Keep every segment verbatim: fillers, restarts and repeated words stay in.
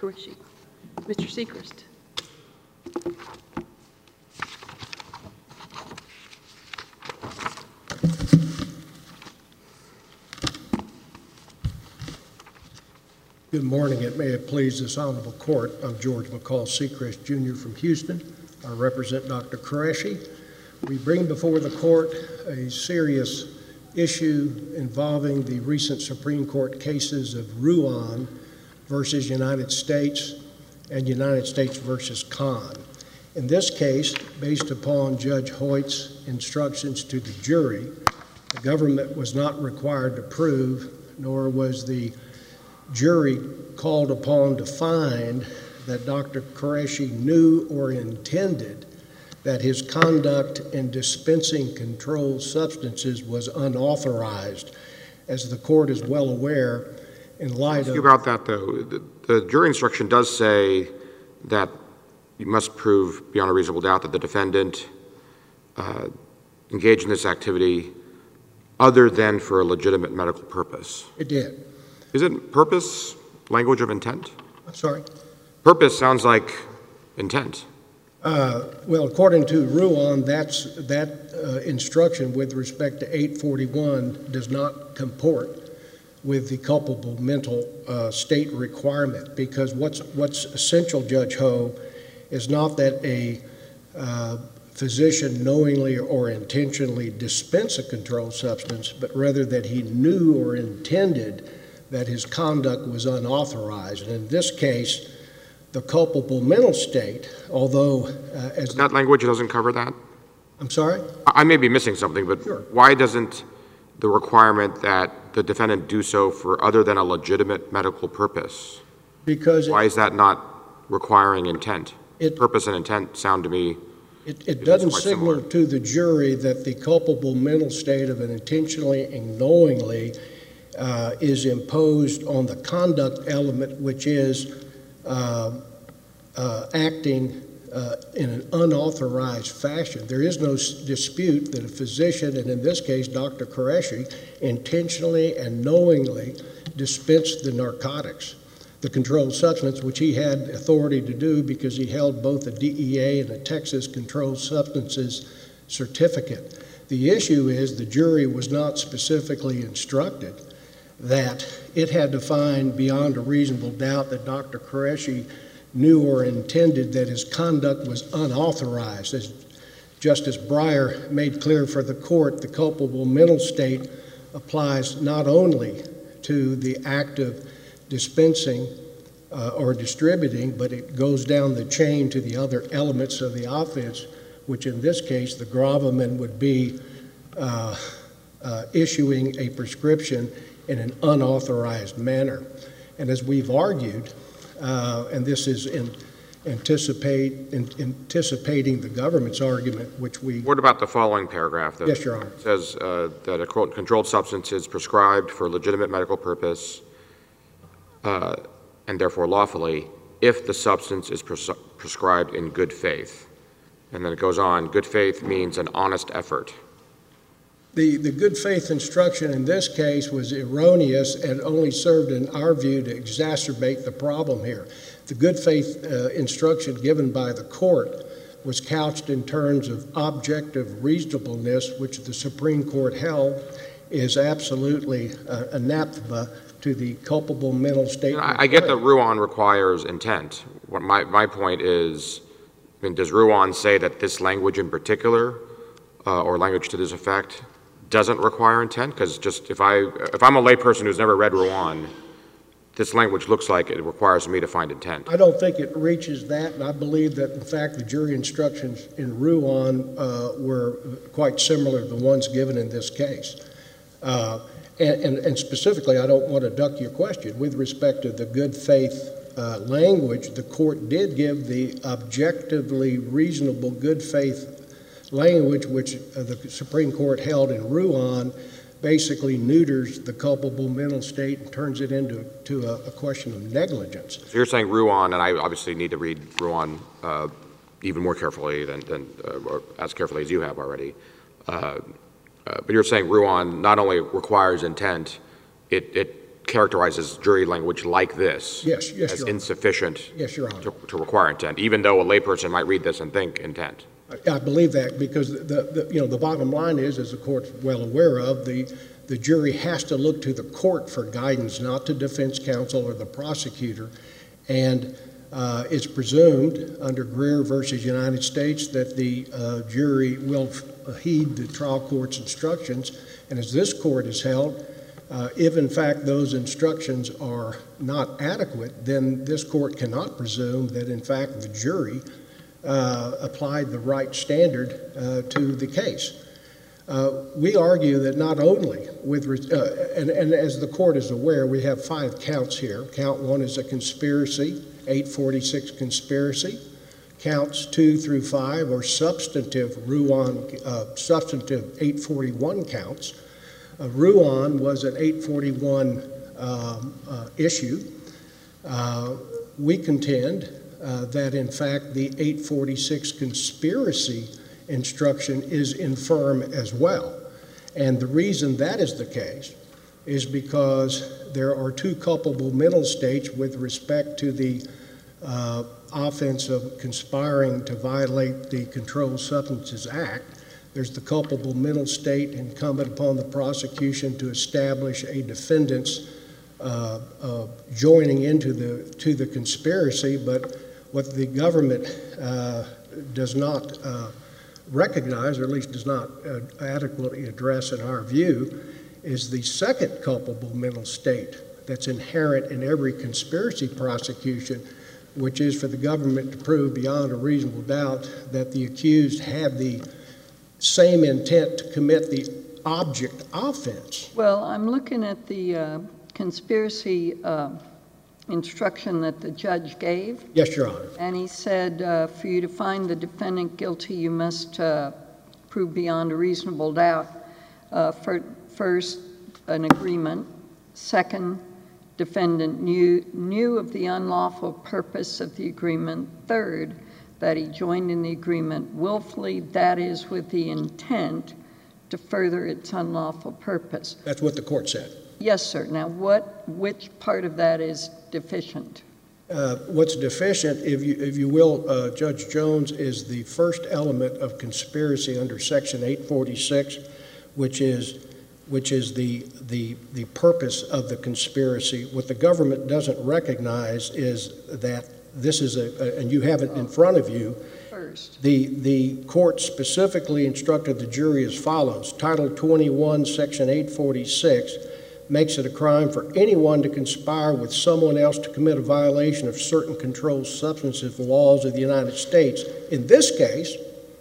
Qureshi. Mister Sechrist. Good morning. It may have pleased this honorable court. I'm George McCall Sechrist, Junior from Houston. I represent Doctor Qureshi. We bring before the court a serious issue involving the recent Supreme Court cases of Ruan versus United States and United States versus Khan. In this case, based upon Judge Hoyt's instructions to the jury, the government was not required to prove, nor was the jury called upon to find that Doctor Qureshi knew or intended that his conduct in dispensing controlled substances was unauthorized. As the court is well aware, in light of... about that, though, the, the jury instruction does say that you must prove beyond a reasonable doubt that the defendant uh, engaged in this activity other than for a legitimate medical purpose. It did. Isn't purpose language of intent? I'm sorry? Purpose sounds like intent. Uh, well, according to Ruan, that's, that uh, instruction with respect to eight forty-one does not comport with the culpable mental uh, state requirement, because what's, what's essential, Judge Ho, is not that a uh, physician knowingly or intentionally dispense a controlled substance, but rather that he knew or intended that his conduct was unauthorized. And in this case, the culpable mental state, although uh, as that the, language doesn't cover that? I'm sorry? I, I may be missing something, but sure. Why doesn't the requirement that the defendant do so for other than a legitimate medical purpose? Because why it, is that not requiring intent? It, purpose and intent sound to me. It, it doesn't signal similar. to the jury that the culpable mental state of an intentionally and knowingly uh, is imposed on the conduct element, which is uh, uh, acting uh, in an unauthorized fashion. There is no dispute that a physician, and in this case Doctor Qureshi, intentionally and knowingly dispensed the narcotics, the controlled substance, which he had authority to do because he held both a D E A and a Texas Controlled Substances certificate. The issue is the jury was not specifically instructed that it had to find beyond a reasonable doubt that Doctor Qureshi knew or intended that his conduct was unauthorized. As Justice Breyer made clear for the court, the culpable mental state applies not only to the act of dispensing uh, or distributing, but it goes down the chain to the other elements of the offense, which in this case the gravamen would be uh, uh, issuing a prescription in an unauthorized manner. And as we've argued, uh, and this is in anticipate, in, anticipating the government's argument, which we... What about the following paragraph? That yes, Your Honor. Says uh, that a quote, controlled substance is prescribed for a legitimate medical purpose uh, and therefore lawfully if the substance is pres prescribed in good faith. And then it goes on, good faith means an honest effort. The, the good faith instruction in this case was erroneous and only served, in our view, to exacerbate the problem here. The good faith uh, instruction given by the court was couched in terms of objective reasonableness, which the Supreme Court held is absolutely uh, anathema to the culpable mental state. I, I get that Ruan requires intent. What my, my point is, I mean, does Ruan say that this language in particular, uh, or language to this effect, doesn't require intent? Because just if I if I'm a layperson who's never read Ruan, this language looks like it requires me to find intent. I don't think it reaches that, and I believe that in fact the jury instructions in Ruan uh, were quite similar to the ones given in this case. Uh, and, and, and specifically, I don't want to duck your question. With respect to the good faith uh, language, the court did give the objectively reasonable good faith language, which uh, the Supreme Court held in Ruan, basically neuters the culpable mental state and turns it into to a, a question of negligence. So you're saying Ruan, and I obviously need to read Ruan uh, even more carefully than, than uh, or as carefully as you have already. Uh, uh, but you're saying Ruan not only requires intent, it, it characterizes jury language like this Yes, yes, as Your Honor. insufficient Yes, Your Honor. to, to require intent, even though a layperson might read this and think intent. I believe that because the, the, you know, the bottom line is, as the court's well aware of, the, the jury has to look to the court for guidance, not to defense counsel or the prosecutor. And uh, it's presumed under Greer versus United States that the uh, jury will f- heed the trial court's instructions. And as this court has held, uh, if in fact those instructions are not adequate, then this court cannot presume that in fact the jury Uh, applied the right standard uh, to the case. Uh, we argue that not only with, re- uh, and, and as the court is aware, we have five counts here. Count one is a conspiracy, eight forty-six conspiracy. Counts two through five are substantive Ruan, uh, substantive eight forty-one counts. Uh, Ruan was an eight forty-one um, uh, issue. Uh, we contend Uh, that in fact the eight forty-six conspiracy instruction is infirm as well. And the reason that is the case is because there are two culpable mental states with respect to the uh, offense of conspiring to violate the Controlled Substances Act. There's the culpable mental state incumbent upon the prosecution to establish a defendant's uh, uh, joining into the to the conspiracy, but what the government uh, does not uh, recognize, or at least does not uh, adequately address in our view, is the second culpable mental state that's inherent in every conspiracy prosecution, which is for the government to prove beyond a reasonable doubt that the accused had the same intent to commit the object offense. Well, I'm looking at the uh, conspiracy uh, instruction that the judge gave. Yes, Your Honor. And he said, uh, for you to find the defendant guilty, you must uh, prove beyond a reasonable doubt. Uh, for, first, an agreement. Second, defendant knew, knew of the unlawful purpose of the agreement. Third, that he joined in the agreement willfully, that is, with the intent to further its unlawful purpose. That's what the court said. Yes, sir. Now, what, which part of that is deficient? Uh, what's deficient, if you, if you will, uh, Judge Jones, is the first element of conspiracy under Section eight forty-six, which is, which is the, the, the purpose of the conspiracy. What the government doesn't recognize is that this is a, a and you have it in front of you. First. The, the court specifically instructed the jury as follows. Title twenty-one, Section eight forty-six, makes it a crime for anyone to conspire with someone else to commit a violation of certain controlled substances laws of the United States. In this case,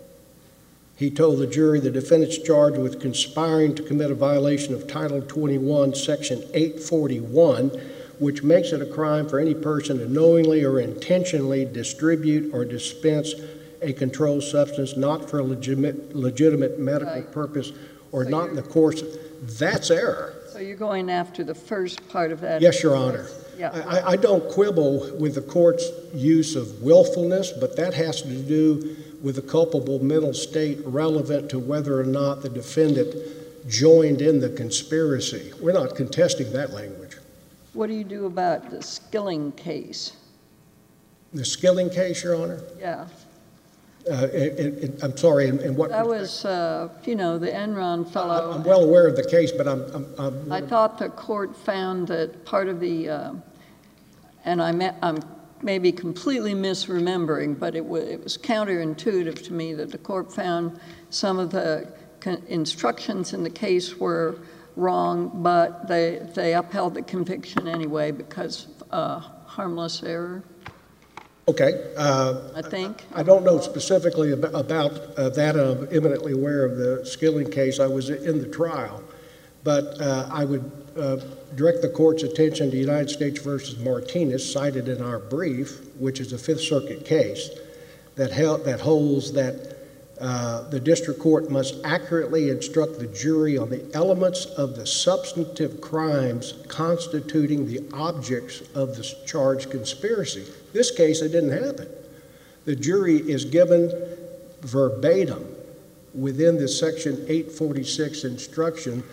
he told the jury the defendant's charged with conspiring to commit a violation of Title twenty-one, Section eight forty-one, which makes it a crime for any person to knowingly or intentionally distribute or dispense a controlled substance not for a legitimate, legitimate medical Right. purpose or So not in you're- the course. That's error. So you're going after the first part of that? Yes, Your Honor. Yeah. I, I don't quibble with the court's use of willfulness, but that has to do with the culpable mental state relevant to whether or not the defendant joined in the conspiracy. We're not contesting that language. What do you do about the Skilling case? The Skilling case, Your Honor? Yeah. Uh, it, it, I'm sorry, in, in what? That was, uh, you know, the Enron fellow. I'm well aware of the case, but I'm. I'm, I'm I thought the court found that part of the, uh, and I met, I'm maybe completely misremembering, but it, w- it was counterintuitive to me that the court found some of the con- instructions in the case were wrong, but they, they upheld the conviction anyway because uh, harmless error. Okay. Uh, I think. I don't know specifically ab- about uh, that. I'm eminently aware of the Skilling case. I was in the trial. But uh, I would uh, direct the court's attention to United States versus Martinez, cited in our brief, which is a Fifth Circuit case that, held, that holds that uh, the district court must accurately instruct the jury on the elements of the substantive crimes constituting the objects of the charged conspiracy. This case, it didn't happen. The jury is given verbatim within the Section eight forty-six instruction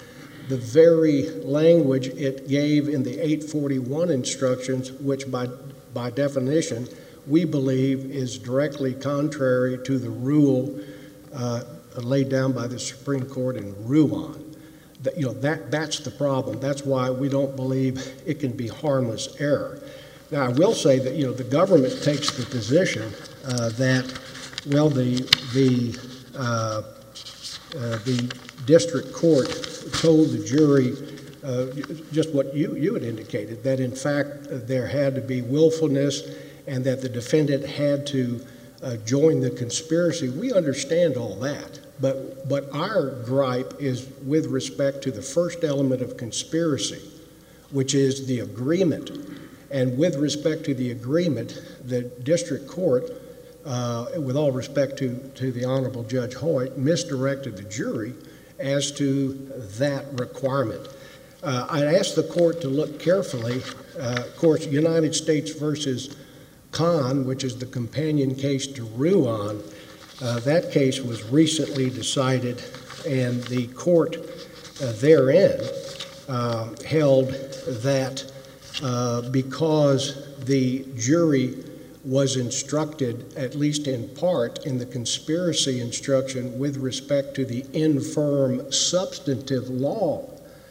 the very language it gave in the eight forty-one instructions, which by, by definition, we believe is directly contrary to the rule uh, laid down by the Supreme Court in Ruan. That, you know, that, that's the problem. That's why we don't believe it can be harmless error. Now, I will say that, you know, the government takes the position uh, that, well, the, the, uh, uh, the district court told the jury uh, just what you, you had indicated, that in fact there had to be willfulness and that the defendant had to uh, join the conspiracy. We understand all that. But, but our gripe is with respect to the first element of conspiracy, which is the agreement. And with respect to the agreement, the district court, uh, with all respect to, to the Honorable Judge Hoyt, misdirected the jury as to that requirement. Uh, I'd ask the court to look carefully. Uh, of course, United States versus Kahn, which is the companion case to Ruan, Uh, that case was recently decided, and the court uh, therein uh, held that uh, because the jury was instructed, at least in part, in the conspiracy instruction with respect to the infirm substantive law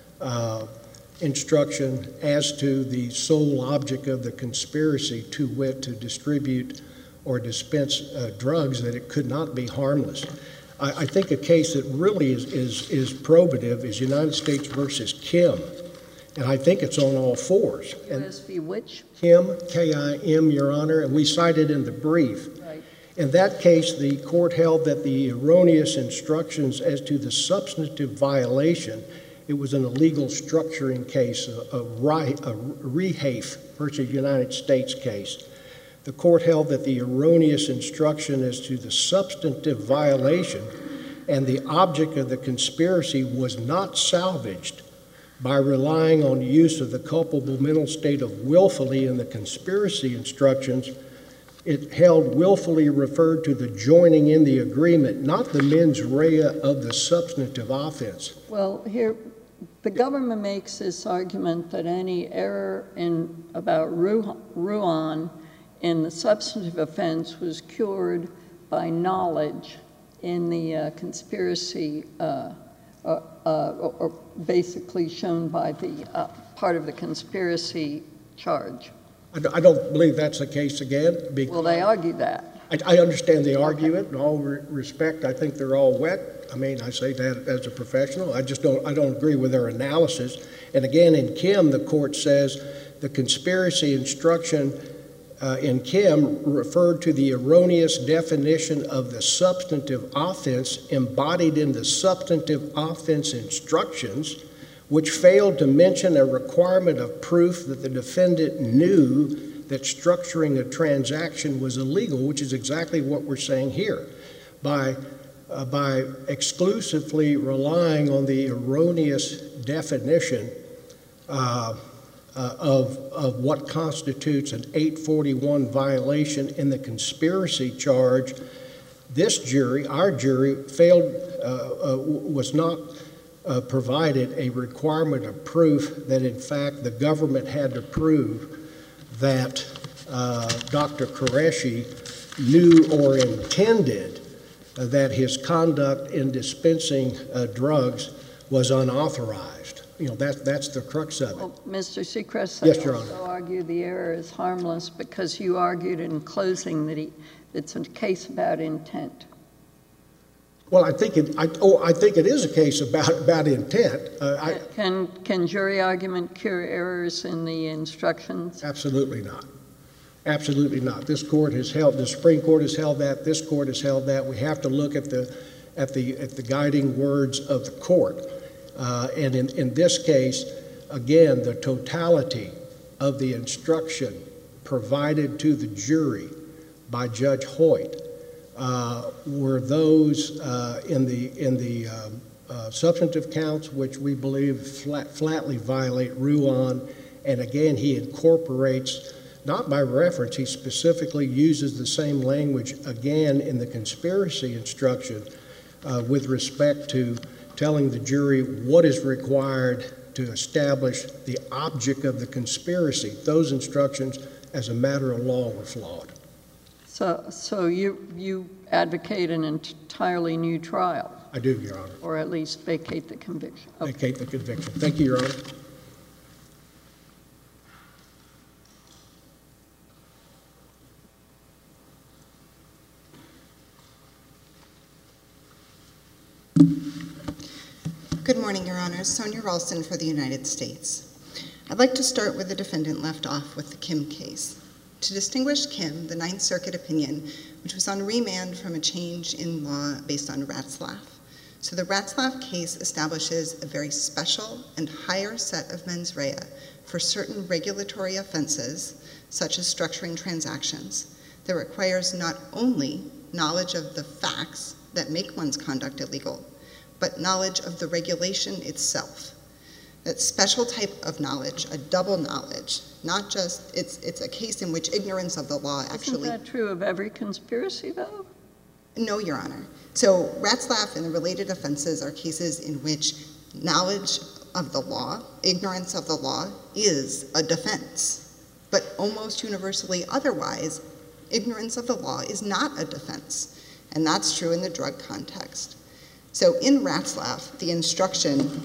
uh, instruction as to the sole object of the conspiracy, to wit, to distribute or dispense uh, drugs, that it could not be harmless. I, I think a case that really is, is, is probative is United States versus Kim, and I think it's on all fours. U S v which? Kim, K I M, Your Honor, and we cited in the brief. Right. In that case, the court held that the erroneous instructions as to the substantive violation, it was an illegal structuring case, a, a, a Rehafe versus United States case. The court held that the erroneous instruction as to the substantive violation and the object of the conspiracy was not salvaged by relying on use of the culpable mental state of willfully in the conspiracy instructions. It held willfully referred to the joining in the agreement, not the mens rea of the substantive offense. Well, here, the government makes this argument that any error in about Ruan in the substantive offense was cured by knowledge in the uh, conspiracy, uh, uh, uh, or, or basically shown by the uh, part of the conspiracy charge. I don't believe that's the case again. Well, they argue that. I, I understand they argue it. In all re respect, I think they're all wet. I mean, I say that as a professional. I just don't, I don't agree with their analysis. And again, in Kim, the court says the conspiracy instruction Uh, in Kim referred to the erroneous definition of the substantive offense embodied in the substantive offense instructions, which failed to mention a requirement of proof that the defendant knew that structuring a transaction was illegal, which is exactly what we're saying here. By, uh, by exclusively relying on the erroneous definition uh, Uh, of, of what constitutes an eight forty-one violation in the conspiracy charge, this jury, our jury, failed, uh, uh, was not uh, provided a requirement of proof that in fact the government had to prove that uh, Doctor Qureshi knew or intended uh, that his conduct in dispensing uh, drugs was unauthorized. You know, that, that's the crux of it. Well, Mister Sechrest, Yes, I Your also Honor. argue the error is harmless because you argued in closing that he, it's a case about intent. Well, I think it, I, oh, I think it is a case about, about intent. Uh, I, Can, can jury argument cure errors in the instructions? absolutely not. Absolutely not. This court has held, the Supreme Court has held that, this court has held that. We have to look at the, at the, at the guiding words of the court. Uh, and in, in this case, again, the totality of the instruction provided to the jury by Judge Hoyt uh, were those uh, in the, in the um, uh, substantive counts, which we believe flat, flatly violate Ruan. And again, he incorporates, not by reference, he specifically uses the same language again in the conspiracy instruction uh, with respect to telling the jury what is required to establish the object of the conspiracy. Those instructions, as a matter of law, were flawed. So, so you, you advocate an entirely new trial? I do, Your Honor. Or at least vacate the conviction? Okay. Vacate the conviction. Thank you, Your Honor. Good morning, Your Honors. Sonia Ralston for the United States. I'd like to start where the defendant left off with the Kim case. To distinguish Kim, the Ninth Circuit opinion, which was on remand from a change in law based on Ratzlaff. So the Ratzlaff case establishes a very special and higher set of mens rea for certain regulatory offenses, such as structuring transactions, that requires not only knowledge of the facts that make one's conduct illegal, but knowledge of the regulation itself. That special type of knowledge, a double knowledge, not just, it's it's a case in which ignorance of the law actually... Isn't that true of every conspiracy, though? No, Your Honor. So Ratzlaff and the related offenses are cases in which knowledge of the law, ignorance of the law, is a defense. But almost universally otherwise, ignorance of the law is not a defense. And that's true in the drug context. So in Ratzlaff, the instruction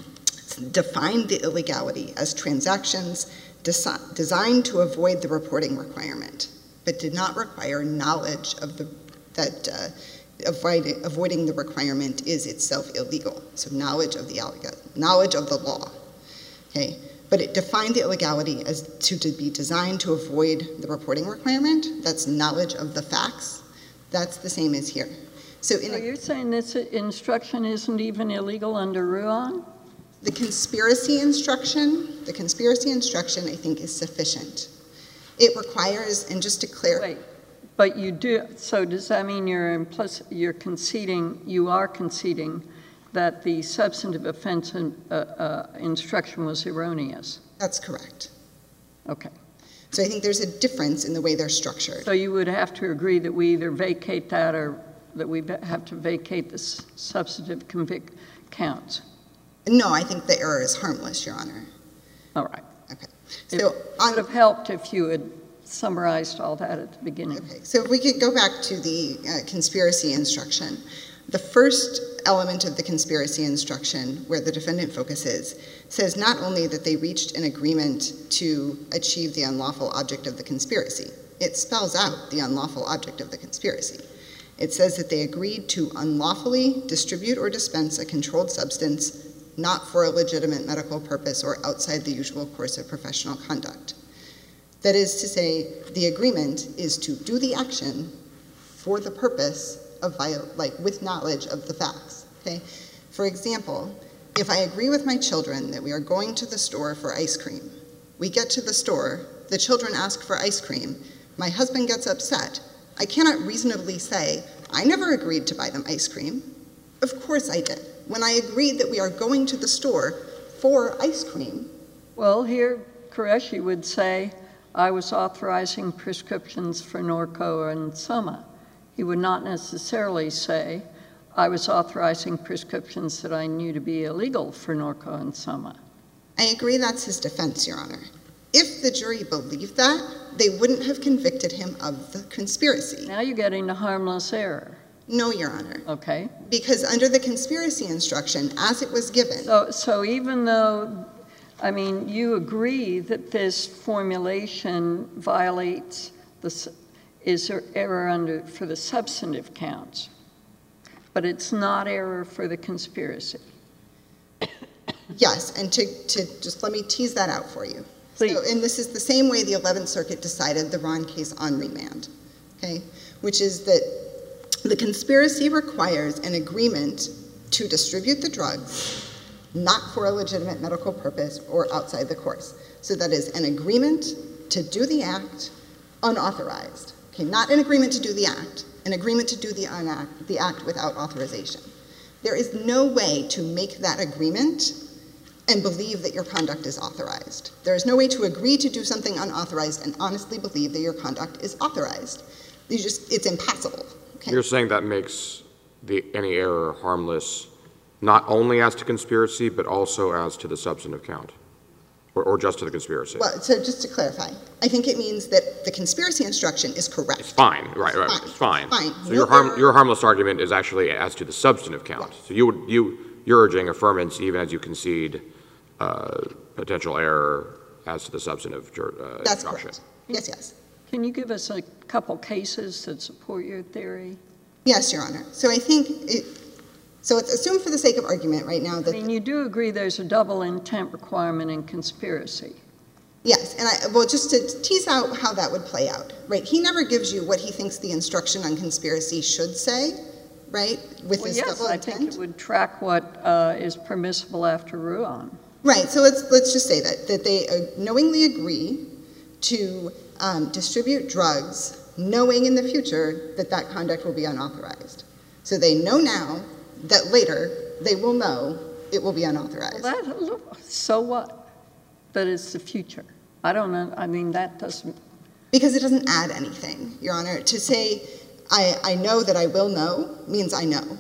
defined the illegality as transactions desi- designed to avoid the reporting requirement, but did not require knowledge of the that uh, avoiding, avoiding the requirement is itself illegal. So knowledge of the knowledge of the law. Okay, but it defined the illegality as to, to be designed to avoid the reporting requirement. That's knowledge of the facts. That's the same as here. So, in so a, you're saying this instruction isn't even illegal under Ruan? The conspiracy instruction, the conspiracy instruction, I think, is sufficient. It requires, and just to clarify. Wait, but you do. So does that mean you're implicit? You're conceding. You are conceding that the substantive offense in, uh, uh, instruction was erroneous. That's correct. Okay. So I think there's a difference in the way they're structured. So you would have to agree that we either vacate that or that we have to vacate the substantive convict counts. No, I think the error is harmless, Your Honor. All right. Okay. It So would have helped if you had summarized all that at the beginning. Okay. So if we could go back to the uh, conspiracy instruction. The first element of the conspiracy instruction, where the defendant focuses, says not only that they reached an agreement to achieve the unlawful object of the conspiracy, it spells out the unlawful object of the conspiracy. It says that they agreed to unlawfully distribute or dispense a controlled substance not for a legitimate medical purpose or outside the usual course of professional conduct. That is to say, the agreement is to do the action for the purpose of, viol- like, with knowledge of the facts, okay? For example, if I agree with my children that we are going to the store for ice cream, we get to the store, the children ask for ice cream, my husband gets upset, I cannot reasonably say, I never agreed to buy them ice cream. Of course I did. When I agreed that we are going to the store for ice cream. Well, here, Qureshi would say, I was authorizing prescriptions for Norco and Soma. He would not necessarily say, I was authorizing prescriptions that I knew to be illegal for Norco and Soma. I agree that's his defense, Your Honor. If the jury believed that, they wouldn't have convicted him of the conspiracy. Now you're getting to harmless error. No, Your Honor. Okay. Because under the conspiracy instruction, as it was given. So, so even though, I mean, you agree that this formulation violates the, is there error under, for the substantive counts, but it's not error for the conspiracy. Yes, and to, to just let me tease that out for you. Please. So, and this is the same way the eleventh Circuit decided the Ron case on remand, okay? Which is that the conspiracy requires an agreement to distribute the drugs, not for a legitimate medical purpose or outside the course. So that is an agreement to do the act unauthorized. Okay, not an agreement to do the act, an agreement to do the, unact, the act without authorization. There is no way to make that agreement and believe that your conduct is authorized. There is no way to agree to do something unauthorized and honestly believe that your conduct is authorized. You just, it's impossible. Okay? You're saying that makes the any error harmless not only as to conspiracy, but also as to the substantive count? Or, or just to the conspiracy? Well, so just to clarify, I think it means that the conspiracy instruction is correct. It's fine, right, right, Fine. it's fine. Fine. So No your harm, error. your harmless argument is actually as to the substantive count. Yes. So you would, you, you're urging affirmance even as you concede, uh, potential error as to the substantive, jur- uh, That's instruction. correct. Yes, yes. Can you give us a couple cases that support your theory? Yes, Your Honor. So I think it, so it's assumed for the sake of argument right now I that, mean, you do agree there's a double intent requirement in conspiracy. yes, and I, well, just to tease out how that would play out, right? He never gives you what he thinks the instruction on conspiracy should say, right? With Well, this yes, double I intent. think it would track what uh, is permissible after Ruan. Right, so let's, let's just say that, that they uh, knowingly agree to um, distribute drugs, knowing in the future that that conduct will be unauthorized. So they know now that later they will know it will be unauthorized. Well, that, so what? That it's the future. I don't know, I mean, that doesn't, Because it doesn't add anything, Your Honor. To say, I, I know that I will know, means I know.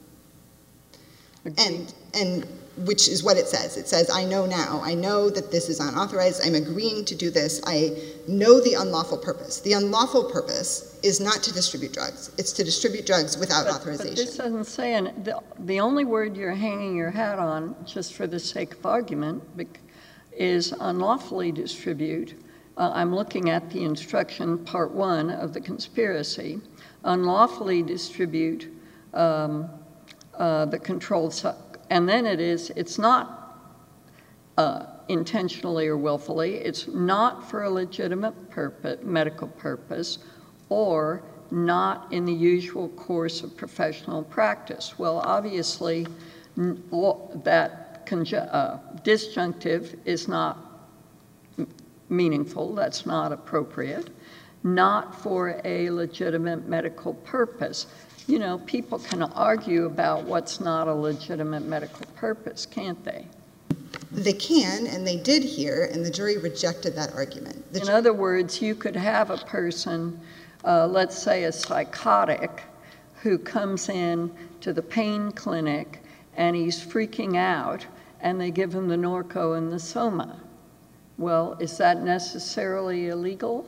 And, and which is what it says. It says, I know now. I know that this is unauthorized. I'm agreeing to do this. I know the unlawful purpose. The unlawful purpose is not to distribute drugs. It's to distribute drugs without but, authorization. but this doesn't say, and the, the only word you're hanging your hat on, just for the sake of argument, bec- is unlawfully distribute. Uh, I'm looking at the instruction, part one of the conspiracy. Unlawfully distribute um, uh, the controlled su- and then it is, it's not uh, intentionally or willfully, it's not for a legitimate purpose, medical purpose, or not in the usual course of professional practice. Well, obviously, n- all- that conju- uh, disjunctive is not m- meaningful, that's not appropriate, not for a legitimate medical purpose. You know, people can argue about what's not a legitimate medical purpose, can't they? They can, and they did here, and the jury rejected that argument. The In ju- other words, you could have a person, uh, let's say a psychotic, who comes in to the pain clinic and he's freaking out, and they give him the Norco and the Soma. Well, is that necessarily illegal?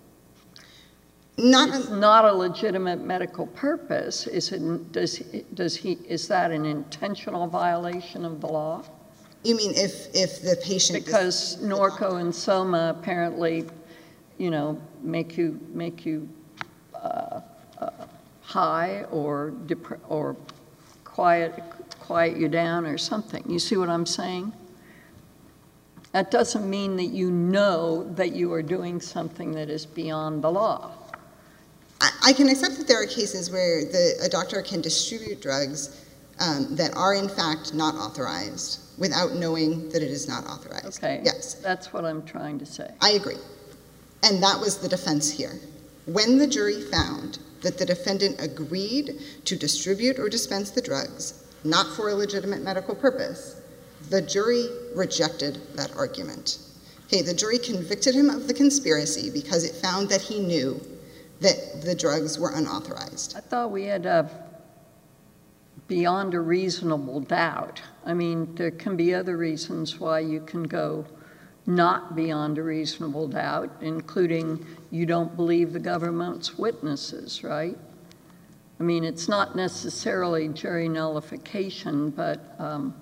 not It's un- not a legitimate medical purpose. Is it, does, does he, is that an intentional violation of the law? you mean if, if the patient... Because Norco and Soma apparently, you know, make you, make you uh, uh, high or, dep- or quiet, quiet you down or something. You see what I'm saying? That doesn't mean that you know that you are doing something that is beyond the law. I, I can accept that there are cases where the, a doctor can distribute drugs um, that are in fact not authorized without knowing that it is not authorized. Okay? Yes, That's what I'm trying to say. I agree. And that was the defense here. When the jury found that the defendant agreed to distribute or dispense the drugs, not for a legitimate medical purpose, the jury rejected that argument. Okay, the jury convicted him of the conspiracy because it found that he knew that the drugs were unauthorized. I thought we had a beyond a reasonable doubt. I mean, there can be other reasons why you can go not beyond a reasonable doubt, including you don't believe the government's witnesses, right? I mean, it's not necessarily jury nullification, but um,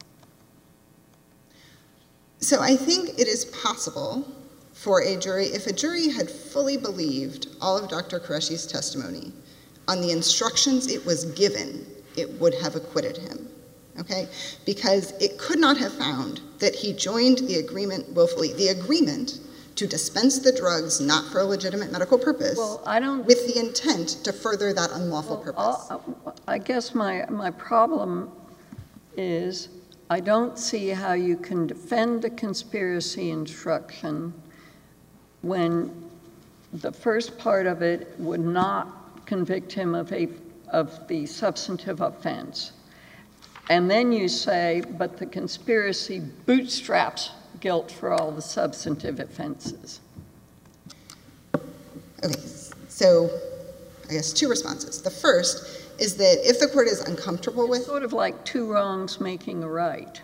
So I think it is possible for a jury, if a jury had fully believed all of Doctor Qureshi's testimony on the instructions it was given, it would have acquitted him, okay? Because it could not have found that he joined the agreement willfully, the agreement to dispense the drugs not for a legitimate medical purpose, well, I don't. with the intent to further that unlawful Well, purpose. I'll- I guess my, my problem is I don't see how you can defend the conspiracy instruction when the first part of it would not convict him of a, of the substantive offense. And then you say, but the conspiracy bootstraps guilt for all the substantive offenses. Okay, so I guess two responses. The first is that if the court is uncomfortable with... Sort of like two wrongs making a right.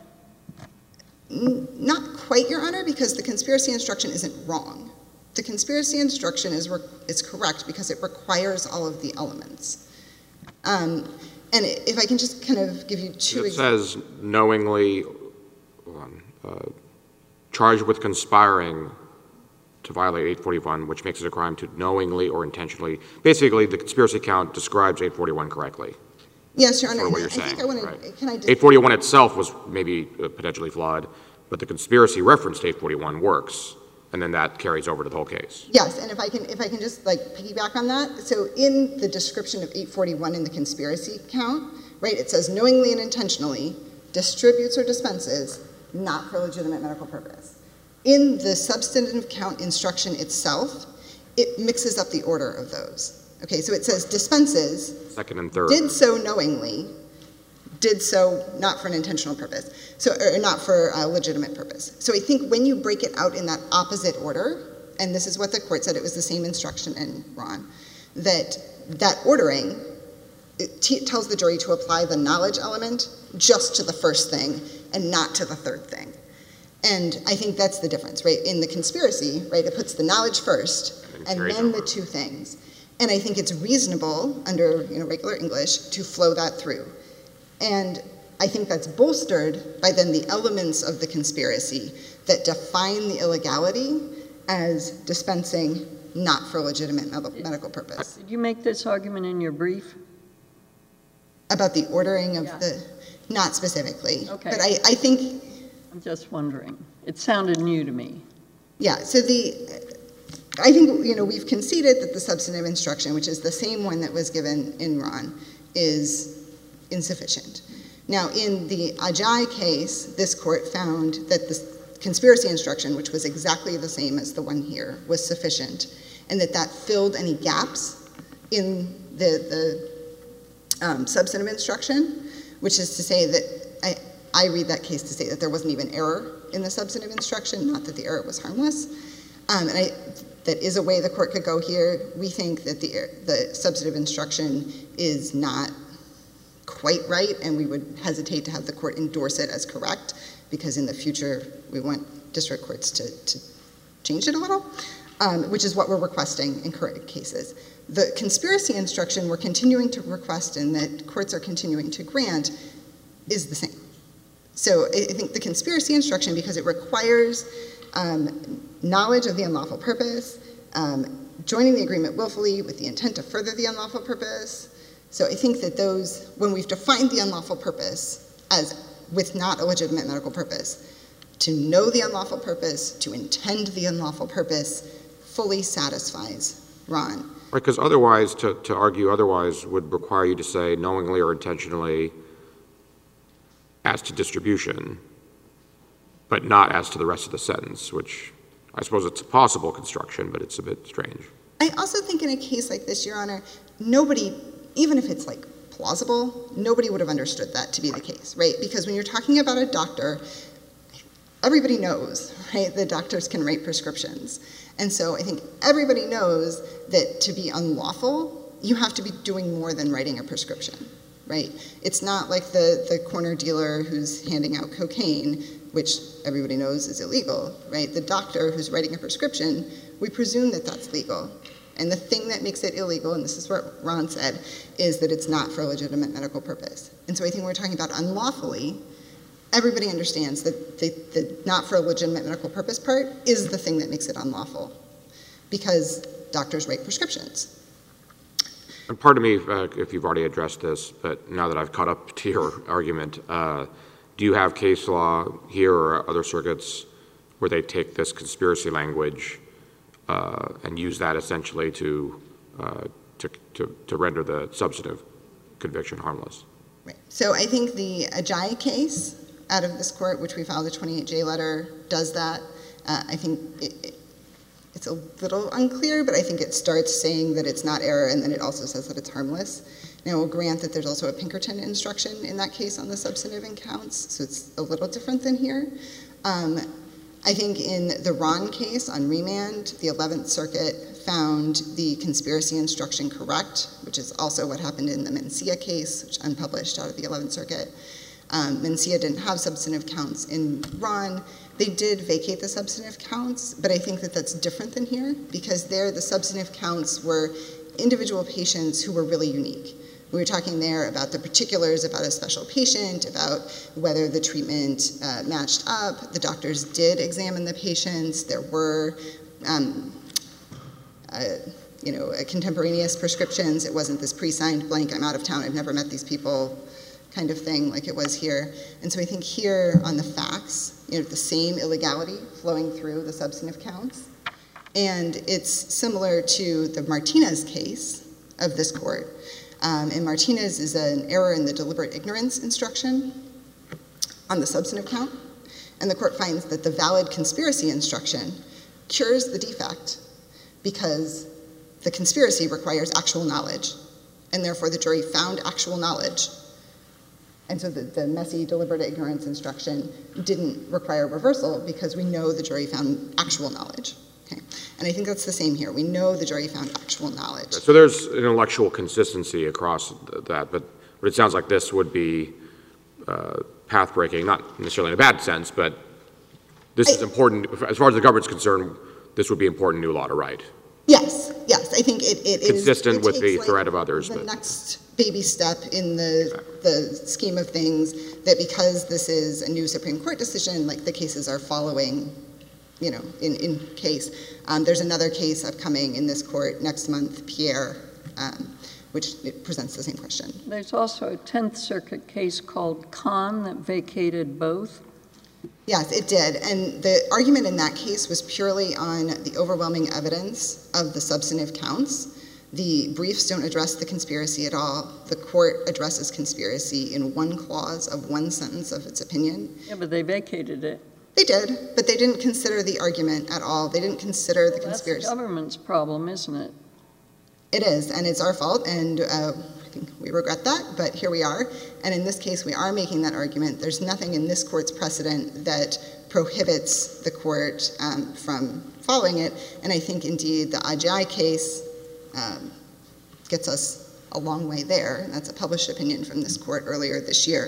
N- not quite, Your Honor, because the conspiracy instruction isn't wrong. The conspiracy instruction is, re- is correct because it requires all of the elements. Um, and if I can just kind of give you two It examples. says knowingly, hold on, uh, charged with conspiring to violate eight forty-one, which makes it a crime to knowingly or intentionally. Basically, the conspiracy count describes eight forty-one correctly. Yes, Your Honor. Sort of what and you're I saying, think I want right. to... Can I just... eight forty-one itself was maybe uh, potentially flawed, but the conspiracy reference to eight forty-one works, and then that carries over to the whole case. Yes, and if I can, if I can just like piggyback on that. So in the description of eight forty-one in the conspiracy count, right, it says knowingly and intentionally distributes or dispenses, not for legitimate medical purpose. In the substantive count instruction itself, it mixes up the order of those. Okay, so it says dispenses, Second and third. did so knowingly, did so not for an intentional purpose, so or not for a legitimate purpose. So I think when you break it out in that opposite order, and this is what the court said, it was the same instruction in Ron, that that ordering it t- tells the jury to apply the knowledge element just to the first thing and not to the third thing. And I think that's the difference, right? In the conspiracy, right, it puts the knowledge first And and carries then over. the two things. And I think it's reasonable under, you know, regular English to flow that through. And I think that's bolstered by then the elements of the conspiracy that define the illegality as dispensing not for legitimate med- medical purpose. Did you make this argument in your brief? About the ordering of Yeah. the, not specifically. Okay. But I, I think, I'm just wondering. It sounded new to me. yeah, so the, I think, you know, we've conceded that the substantive instruction, which is the same one that was given in Ron, is insufficient. Now, in the Ajay case, this court found that the conspiracy instruction, which was exactly the same as the one here, was sufficient, and that that filled any gaps in the, the um, substantive instruction, which is to say that I, I read that case to say that there wasn't even error in the substantive instruction, not that the error was harmless. Um, and I, that is a way the court could go here. We think that the, the substantive instruction is not quite right, and we would hesitate to have the court endorse it as correct, because in the future we want district courts to, to change it a little, um, which is what we're requesting in current cases. The conspiracy instruction we're continuing to request and that courts are continuing to grant is the same. So I think the conspiracy instruction, because it requires um, knowledge of the unlawful purpose, um, joining the agreement willfully with the intent to further the unlawful purpose. So I think that those, when we've defined the unlawful purpose as with not a legitimate medical purpose, to know the unlawful purpose, to intend the unlawful purpose, fully satisfies Ron. Right, because otherwise, to, to argue otherwise would require you to say knowingly or intentionally as to distribution, but not as to the rest of the sentence, which I suppose it's a possible construction, but it's a bit strange. I also think in a case like this, Your Honor, nobody, even if it's like plausible, nobody would have understood that to be the case, right? Because when you're talking about a doctor, everybody knows, right, that doctors can write prescriptions. And so I think everybody knows that to be unlawful, you have to be doing more than writing a prescription, right? It's not like the, the corner dealer who's handing out cocaine, which everybody knows is illegal, right? The doctor who's writing a prescription, we presume that that's legal. And the thing that makes it illegal, and this is what Ron said, is that it's not for a legitimate medical purpose. And so I think when we're talking about unlawfully, everybody understands that the, the not for a legitimate medical purpose part is the thing that makes it unlawful, because doctors write prescriptions. And pardon me uh, if you've already addressed this, but now that I've caught up to your argument, uh, do you have case law here or other circuits where they take this conspiracy language uh, and use that essentially to, uh, to, to, to render the substantive conviction harmless? Right. So I think the Ajay case out of this court, which we filed a twenty-eight J letter, does that. Uh, I think it, it, it's a little unclear, but I think it starts saying that it's not error, and then it also says that it's harmless. Now, we'll grant that there's also a Pinkerton instruction in that case on the substantive counts, so it's a little different than here. Um, I think in the Ron case on remand, the eleventh Circuit found the conspiracy instruction correct, which is also what happened in the Mencia case, which unpublished out of the eleventh Circuit. Um, Mencia didn't have substantive counts. In Ron, they did vacate the substantive counts, but I think that that's different than here, because there the substantive counts were individual patients who were really unique. We were talking there about the particulars about a special patient, about whether the treatment uh, matched up. The doctors did examine the patients. There were, um, uh, you know, contemporaneous prescriptions. It wasn't this pre-signed blank, I'm out of town, I've never met these people kind of thing like it was here. And so I think here on the facts, you know, the same illegality flowing through the substantive counts. And it's similar to the Martinez case of this court. Um, and Martinez is an error in the deliberate ignorance instruction on the substantive count. And the court finds that the valid conspiracy instruction cures the defect because the conspiracy requires actual knowledge. And therefore the jury found actual knowledge. And so the, the messy deliberate ignorance instruction didn't require reversal because we know the jury found actual knowledge. Okay. And I think that's the same here. We know the jury found actual knowledge. So there's intellectual consistency across that, but, but it sounds like this would be uh, path-breaking, not necessarily in a bad sense, but this I, is important. As far as the government's concerned, this would be important new law to write. Yes, yes. I think it, it Consistent is, it with the like threat of others. The but. next baby step in the, the scheme of things, that because this is a new Supreme Court decision, like the cases are following, you know, in, in case. Um, there's another case upcoming in this court next month, Pierre, um, which it presents the same question. There's also a tenth Circuit case called Kahn that vacated both. Yes, it did. And the argument in that case was purely on the overwhelming evidence of the substantive counts. The briefs don't address the conspiracy at all. The court addresses conspiracy in one clause of one sentence of its opinion. Yeah, but they vacated it. They did, but they didn't consider the argument at all. They didn't consider the well, conspiracy. That's the government's problem, isn't it? It is, and it's our fault, and uh, I think we regret that, but here we are. And in this case, we are making that argument. There's nothing in this court's precedent that prohibits the court um, from following it, and I think, indeed, the I J I case um, gets us a long way there. That's a published opinion from this court earlier this year.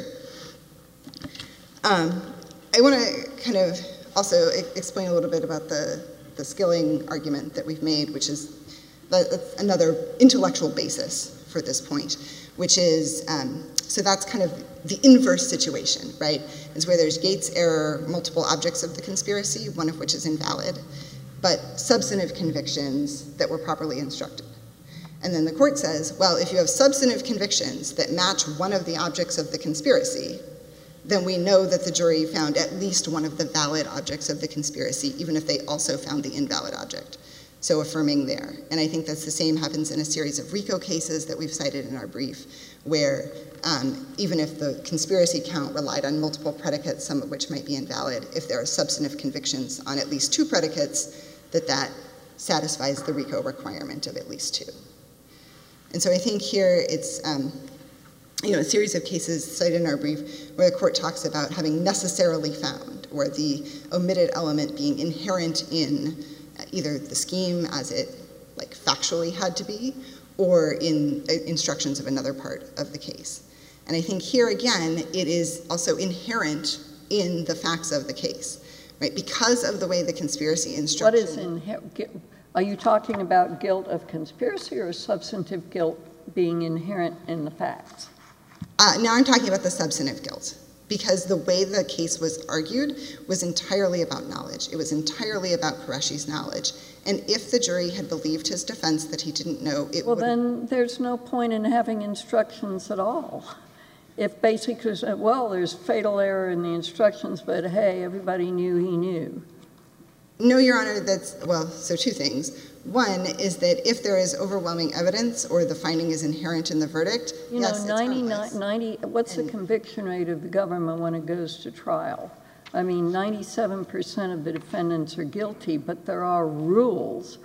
Um, I want to kind of also explain a little bit about the, the skilling argument that we've made, which is that's another intellectual basis for this point, which is, um, so that's kind of the inverse situation, right? Is where there's Gates error, multiple objects of the conspiracy, one of which is invalid, but substantive convictions that were properly instructed. And then the court says, well, if you have substantive convictions that match one of the objects of the conspiracy, then we know that the jury found at least one of the valid objects of the conspiracy, even if they also found the invalid object. So affirming there. And I think that's the same happens in a series of RICO cases that we've cited in our brief, where um, even if the conspiracy count relied on multiple predicates, some of which might be invalid, if there are substantive convictions on at least two predicates, that that satisfies the RICO requirement of at least two. And so I think here it's, um, you know, a series of cases cited in our brief where the court talks about having necessarily found, or the omitted element being inherent in either the scheme as it like factually had to be, or in uh, instructions of another part of the case. And I think here again, it is also inherent in the facts of the case, right? Because of the way the conspiracy instruction— What is inherent? Are you talking about guilt of conspiracy or substantive guilt being inherent in the facts? Uh, now I'm talking about the substantive guilt, because the way the case was argued was entirely about knowledge. It was entirely about Qureshi's knowledge. And if the jury had believed his defense that he didn't know, it well, would— Well, then there's no point in having instructions at all. If basically, well, there's fatal error in the instructions, but hey, everybody knew he knew. No, Your Honor, that's, well, so two things. One is that if there is overwhelming evidence or the finding is inherent in the verdict, you yes, know, it's ninety-nine, harmless. ninety, what's and, the conviction rate of the government when it goes to trial? I mean, ninety-seven percent of the defendants are guilty, but there are rules.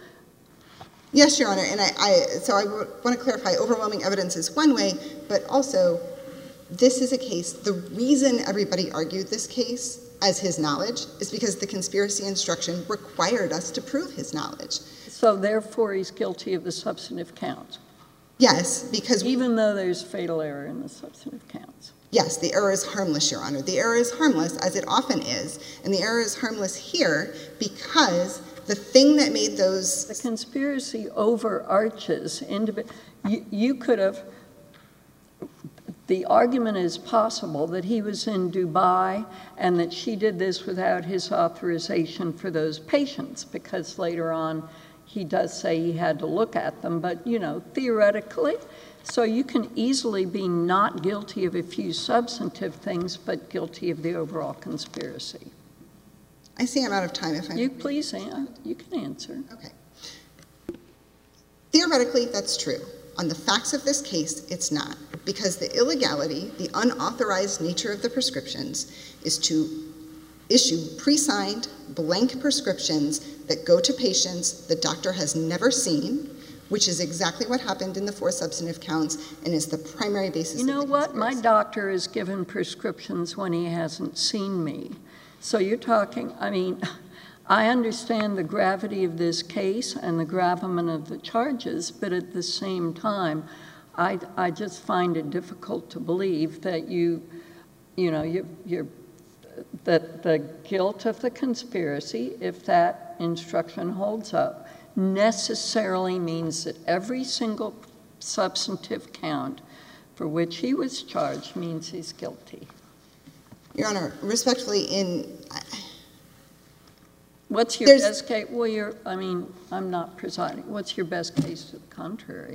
Yes, Your Honor, and I, I so I want to clarify, overwhelming evidence is one way, but also this is a case, the reason everybody argued this case as his knowledge is because the conspiracy instruction required us to prove his knowledge. So therefore, he's guilty of the substantive counts, Yes, because even though there's fatal error in the substantive counts. yes, the error is harmless, Your Honor. The error is harmless, as it often is, and the error is harmless here because the thing that made those... The conspiracy overarches. Indiv- you, you could have... The argument is possible that he was in Dubai and that she did this without his authorization for those patients, because later on he does say he had to look at them, but, you know, theoretically. So you can easily be not guilty of a few substantive things, but guilty of the overall conspiracy. I see I'm out of time if I... You please, an- you can answer. Okay. Theoretically, that's true. On the facts of this case, it's not, because the illegality, the unauthorized nature of the prescriptions, is to issue pre-signed blank prescriptions that go to patients the doctor has never seen, which is exactly what happened in the four substantive counts and is the primary basis You know of the what? My conspiracy. doctor has given prescriptions when he hasn't seen me. So you're talking, I mean, I understand the gravity of this case and the gravamen of the charges, but at the same time, I, I just find it difficult to believe that you, you know, you, you're, that the guilt of the conspiracy, if that instruction holds up, necessarily means that every single substantive count for which he was charged means he's guilty. Your Honor, respectfully, in... What's your There's- best case? Well, you're, I mean, I'm not presiding. What's your best case to the contrary?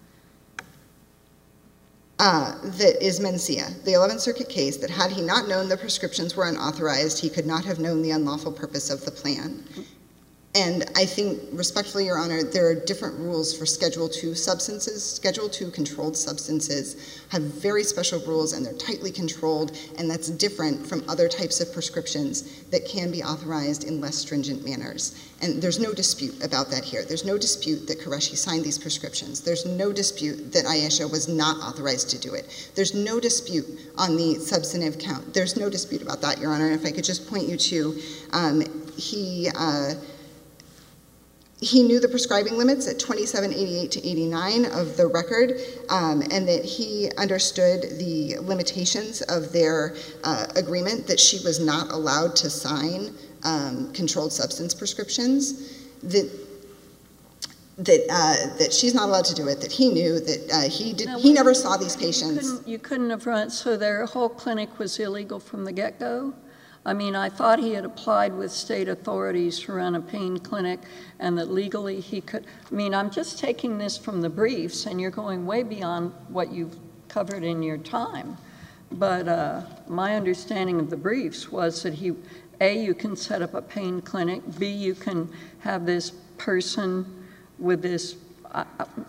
Uh, that is Mencia, the eleventh Circuit case, that had he not known the prescriptions were unauthorized, he could not have known the unlawful purpose of the plan. And I think, respectfully, Your Honor, there are different rules for Schedule two substances. Schedule two controlled substances have very special rules, and they're tightly controlled, and that's different from other types of prescriptions that can be authorized in less stringent manners. And there's no dispute about that here. There's no dispute that Qureshi signed these prescriptions. There's no dispute that Ayesha was not authorized to do it. There's no dispute on the substantive count. There's no dispute about that, Your Honor. If I could just point you to, um, he... Uh, He knew the prescribing limits at twenty-seven eighty-eight to eighty-nine of the record, um, and that he understood the limitations of their uh, agreement that she was not allowed to sign um, controlled substance prescriptions, that that uh, that she's not allowed to do it, that he knew, that uh, he did Now, he wait, never saw these you patients. couldn't- You couldn't have run, so their whole clinic was illegal from the get-go? I mean, I thought he had applied with state authorities to run a pain clinic and that legally he could, I mean, I'm just taking this from the briefs and you're going way beyond what you've covered in your time. But uh, my understanding of the briefs was that he, A, you can set up a pain clinic, B, you can have this person with this, uh,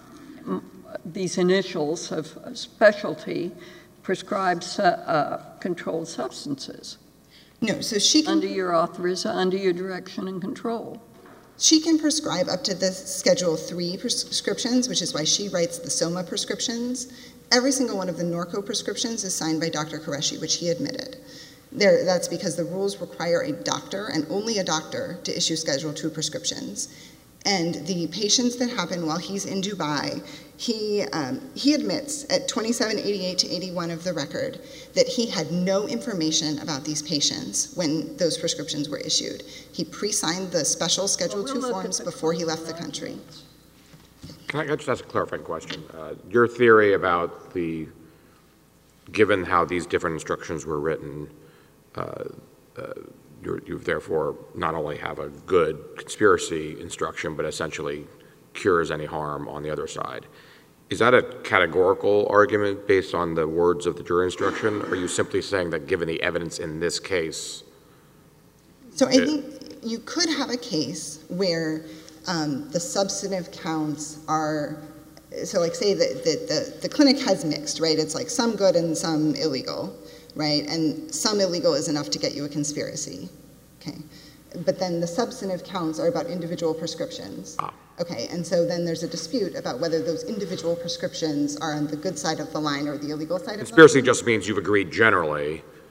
these initials of specialty prescribe su- uh, controlled substances. No, so she can, Under your authorization, under your direction and control. she can prescribe up to the Schedule three prescriptions, which is why she writes the SOMA prescriptions. Every single one of the Norco prescriptions is signed by Doctor Qureshi, which he admitted. There, that's because the rules require a doctor, and only a doctor, to issue Schedule two prescriptions. And the patients that happen while he's in Dubai, he, um, he admits at twenty-seven eighty-eight to eighty-one of the record that he had no information about these patients when those prescriptions were issued. He pre-signed the special Schedule Well, we'll two look at forms the before he left the contract. country. Can I just ask a clarifying question? Uh, Your theory about the, given how these different instructions were written, uh, uh, you're, you therefore not only have a good conspiracy instruction, but essentially cures any harm on the other side. Is that a categorical argument based on the words of the jury instruction? Or are you simply saying that given the evidence in this case? So I think you could have a case where um, the substantive counts are, so like say that, that the, the clinic has mixed, right? It's like some good and some illegal, right? And some illegal is enough to get you a conspiracy, okay? But then the substantive counts are about individual prescriptions. Ah. Okay, and so then there's a dispute about whether those individual prescriptions are on the good side of the line or the illegal side of the line. Conspiracy just means you've agreed generally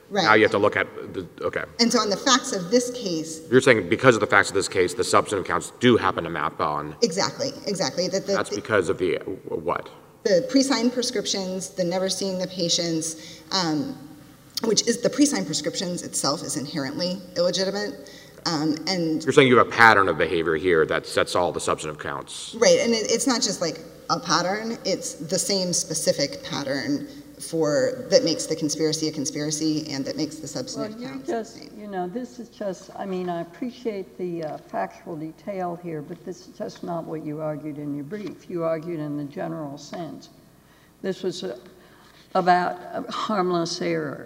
Right. Now you have to look at the, okay. And so on the facts of this case, You're saying because of the facts of this case, the substantive counts do happen to map on. exactly, exactly. That the, That's because of the, what? the pre-signed prescriptions, the never seeing the patients, um, which is the pre-signed prescriptions itself is inherently illegitimate. Um, and You're saying you have a pattern of behavior here that sets all the substantive counts. right, and it, it's not just like a pattern, it's the same specific pattern for that makes the conspiracy a conspiracy and that makes the Well, substantive you counts. just, you know, this is just, I mean, I appreciate the uh, factual detail here, but this is just not what you argued in your brief. You argued in the general sense. This was uh, about a harmless error.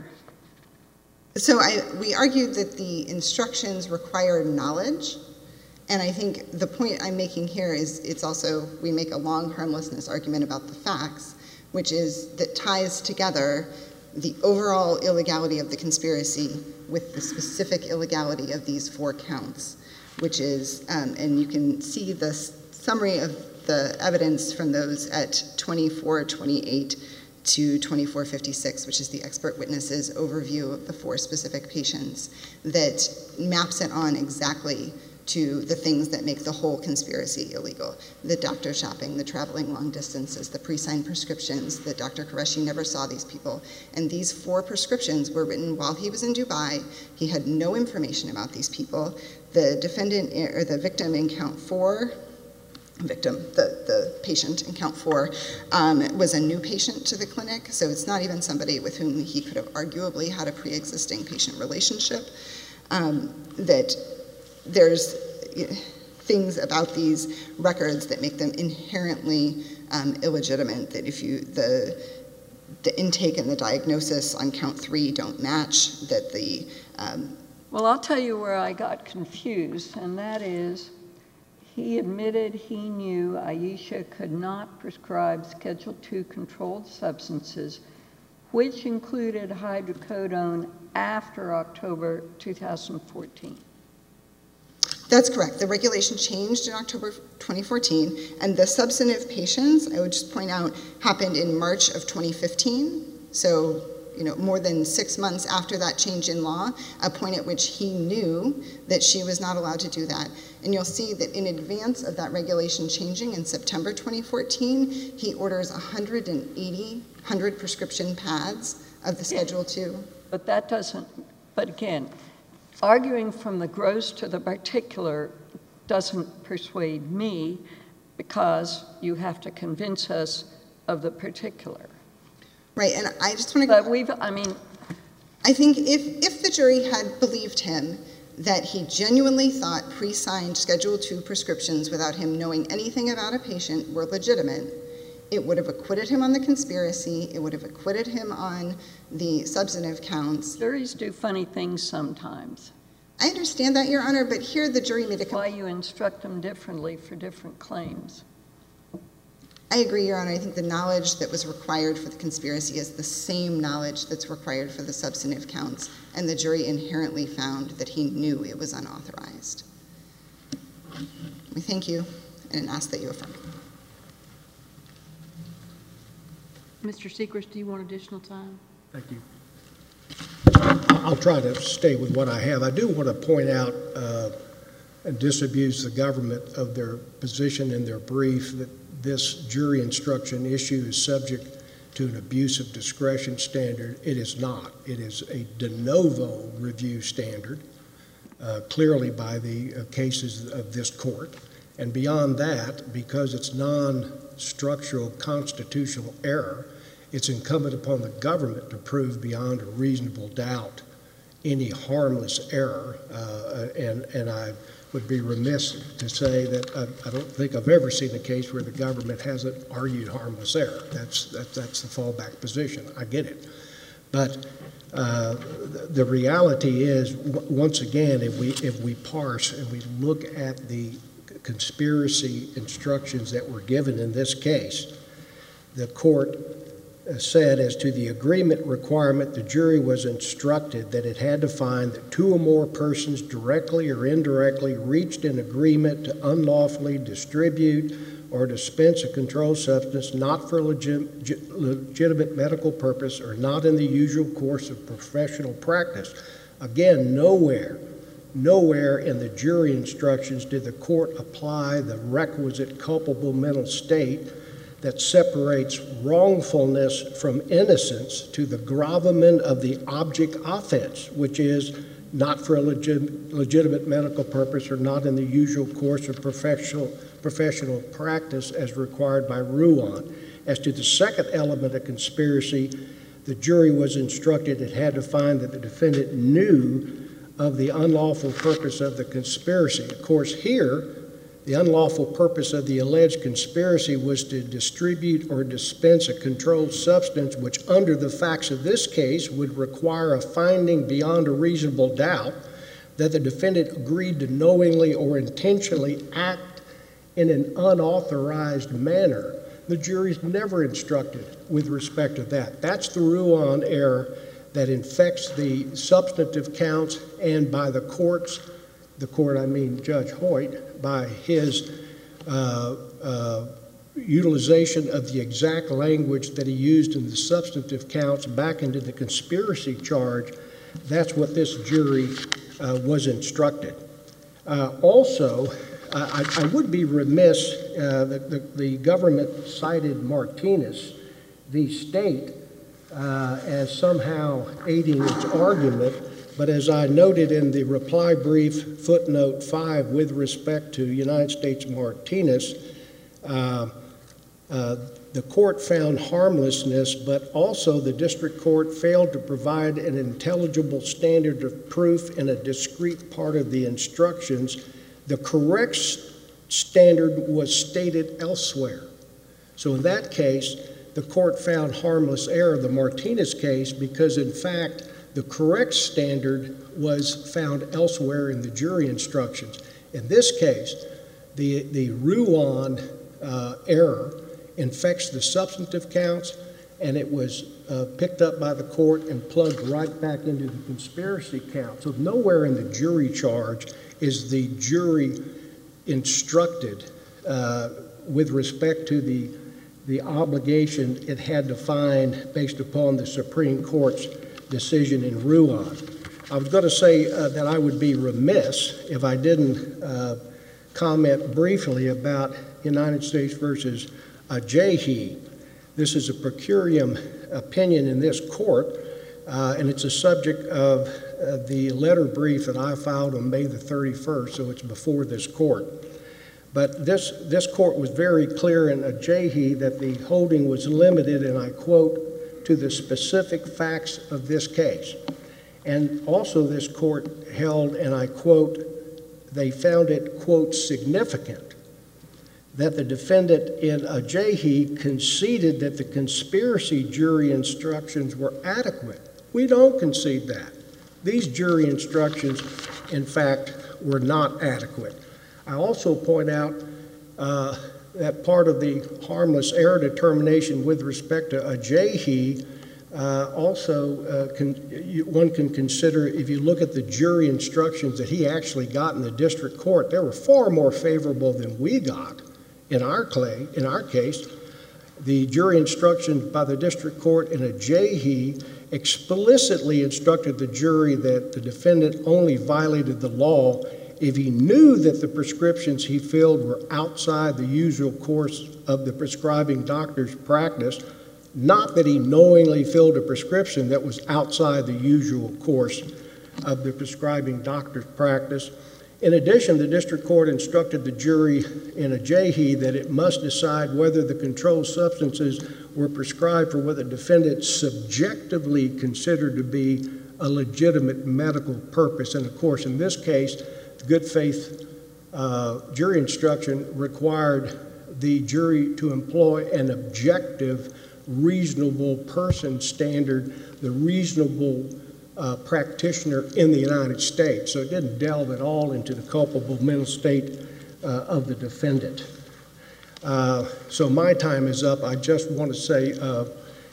So I, we argued that the instructions require knowledge, and I think the point I'm making here is it's also, we make a long harmlessness argument about the facts, which is that ties together the overall illegality of the conspiracy with the specific illegality of these four counts, which is, um, and you can see the summary of the evidence from those at twenty-four twenty-eight to twenty-four fifty-six, which is the expert witnesses overview of the four specific patients that maps it on exactly to the things that make the whole conspiracy illegal. The doctor shopping, the traveling long distances, the pre-signed prescriptions, that Doctor Qureshi never saw these people. And these four prescriptions were written while he was in Dubai. He had no information about these people. The defendant, or the victim in count four, victim, the, the patient in count four, um, was a new patient to the clinic, so it's not even somebody with whom he could have arguably had a pre-existing patient relationship. Um, that there's things about these records that make them inherently um, illegitimate, that if you, the, the intake and the diagnosis on count three don't match, that the... Um, Well, I'll tell you where I got confused, and that is he admitted he knew Aisha could not prescribe Schedule two controlled substances, which included hydrocodone after October two thousand fourteen. That's correct. The regulation changed in October twenty fourteen, and the substantive patients, I would just point out, happened in March of twenty fifteen. So, you know, more than six months after that change in law, a point at which he knew that she was not allowed to do that. And you'll see that in advance of that regulation changing in September twenty fourteen, he orders one hundred eighty, one hundred prescription pads of the Schedule two. But that doesn't, but again, arguing from the gross to the particular doesn't persuade me, because you have to convince us of the particular. Right, and I just want to... But we've, I mean... I think if, if the jury had believed him that he genuinely thought pre-signed Schedule two prescriptions without him knowing anything about a patient were legitimate, it would have acquitted him on the conspiracy, it would have acquitted him on the substantive counts. Juries do funny things sometimes. I understand that, Your Honor, but here the jury made a... That's why you instruct them differently for different claims. I agree, Your Honor. I think the knowledge that was required for the conspiracy is the same knowledge that's required for the substantive counts, and the jury inherently found that he knew it was unauthorized. We thank you and ask that you affirm. Mister Sechrest, do you want additional time? Thank you. I'll try to stay with what I have. I do want to point out uh, and disabuse the government of their position in their brief that this jury instruction issue is subject to an abuse of discretion standard. It is not. It is a de novo review standard, uh, clearly by the uh, cases of this court. And beyond that, because it's non-structural constitutional error, it's incumbent upon the government to prove beyond a reasonable doubt any harmless error. Uh, and, and I would be remiss to say that I, I don't think I've ever seen a case where the government hasn't argued harmless error. That's, that, that's the fallback position. I get it. But uh, the, the reality is, w- once again, if we, if we parse and we look at the conspiracy instructions that were given in this case, the court said as to the agreement requirement, the jury was instructed that it had to find that two or more persons directly or indirectly reached an agreement to unlawfully distribute or dispense a controlled substance not for legit, legitimate medical purpose or not in the usual course of professional practice. Again, nowhere, nowhere in the jury instructions did the court apply the requisite culpable mental state that separates wrongfulness from innocence to the gravamen of the object offense, which is not for a legit, legitimate medical purpose or not in the usual course of professional, professional practice as required by Ruan. As to the second element of conspiracy, the jury was instructed it had to find that the defendant knew of the unlawful purpose of the conspiracy. Of course, here, the unlawful purpose of the alleged conspiracy was to distribute or dispense a controlled substance which, under the facts of this case, would require a finding beyond a reasonable doubt that the defendant agreed to knowingly or intentionally act in an unauthorized manner. The jury's never instructed with respect to that. That's the Ruan error that infects the substantive counts, and by the courts, the court, I mean Judge Hoyt, by his uh, uh, utilization of the exact language that he used in the substantive counts back into the conspiracy charge, that's what this jury uh, was instructed. Uh, also, I, I would be remiss, uh, the, the, the government cited Martinez, the state, uh, as somehow aiding its argument. But as I noted in the reply brief, footnote five, with respect to United States Martinez, uh, uh, the court found harmlessness, but also the district court failed to provide an intelligible standard of proof in a discrete part of the instructions. The correct standard was stated elsewhere. So in that case, the court found harmless error, the Martinez case, because in fact, the correct standard was found elsewhere in the jury instructions. In this case, the, the Ruan uh, error infects the substantive counts, and it was uh, picked up by the court and plugged right back into the conspiracy count. So nowhere in the jury charge is the jury instructed uh, with respect to the, the obligation it had to find based upon the Supreme Court's decision in Ruan. I was going to say uh, that I would be remiss if I didn't uh, comment briefly about United States versus Ajayi. This is a per curiam opinion in this court, uh, and it's a subject of uh, the letter brief that I filed on May the thirty-first, so it's before this court. But this, this court was very clear in Ajayi that the holding was limited, and I quote, to the specific facts of this case. And also this court held, and I quote, they found it, quote, significant that the defendant in Ajayi conceded that the conspiracy jury instructions were adequate. We don't concede that. These jury instructions, in fact, were not adequate. I also point out uh, that part of the harmless error determination with respect to Ajayi uh, also uh, can, you, one can consider, if you look at the jury instructions that he actually got in the district court, they were far more favorable than we got in our, clay, in our case. The jury instructions by the district court in Ajayi explicitly instructed the jury that the defendant only violated the law if he knew that the prescriptions he filled were outside the usual course of the prescribing doctor's practice, not that he knowingly filled a prescription that was outside the usual course of the prescribing doctor's practice. In addition, the district court instructed the jury in Ajayi that it must decide whether the controlled substances were prescribed for what the defendant subjectively considered to be a legitimate medical purpose. And of course, in this case, good faith uh, jury instruction required the jury to employ an objective, reasonable person standard, the reasonable uh, practitioner in the United States. So it didn't delve at all into the culpable mental state uh, of the defendant. Uh, so my time is up. I just want to say, uh,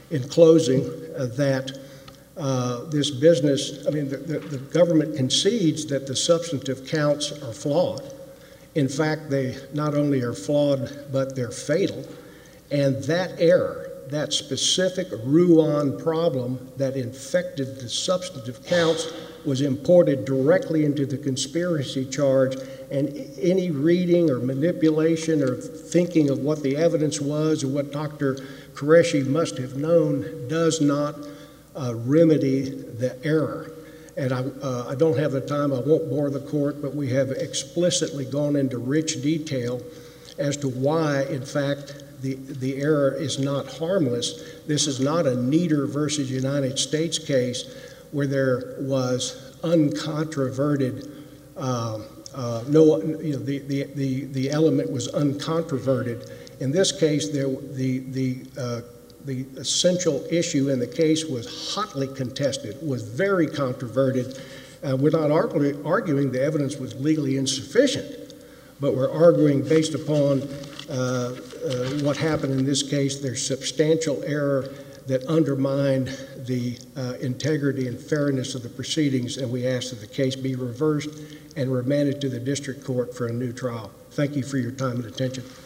in closing uh, that uh, this business, I mean, the, the, the government concedes that the substantive counts are flawed. In fact, they not only are flawed, but they're fatal. And that error, that specific Ruan problem that infected the substantive counts, was imported directly into the conspiracy charge, and any reading or manipulation or thinking of what the evidence was or what Doctor Qureshi must have known does not uh, remedy the error. And I, uh, I don't have the time, I won't bore the court, but we have explicitly gone into rich detail as to why, in fact, the, the error is not harmless. This is not a Nieder versus United States case where there was uncontroverted, uh, uh, no, you know, the, the, the, the element was uncontroverted. In this case, there, the, the, uh, the essential issue in the case was hotly contested, was very controverted. Uh, we're not argu arguing the evidence was legally insufficient, but we're arguing based upon uh, uh, what happened in this case. There's substantial error that undermined the uh, integrity and fairness of the proceedings, and we ask that the case be reversed and remanded to the district court for a new trial. Thank you for your time and attention.